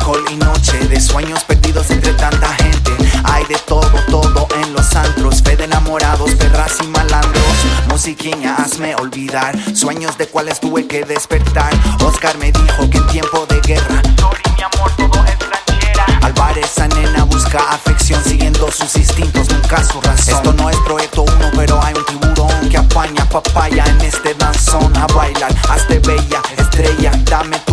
alcohol y noche de sueños perdidos entre tanta gente. Hay de todo, todo en los antros, fe de enamorados, perras y malandros. Musiquiña, hazme olvidar sueños de cuales tuve que despertar. Oscar me dijo que en tiempo de guerra, sorry mi amor, todo es ranchera. Alvar esa nena busca afección, siguiendo sus instintos, nunca su razón. Esto no es proyecto 1, pero hay un tiburón que apaña papaya en este danzón. A bailar, hazte bella, estrella, dame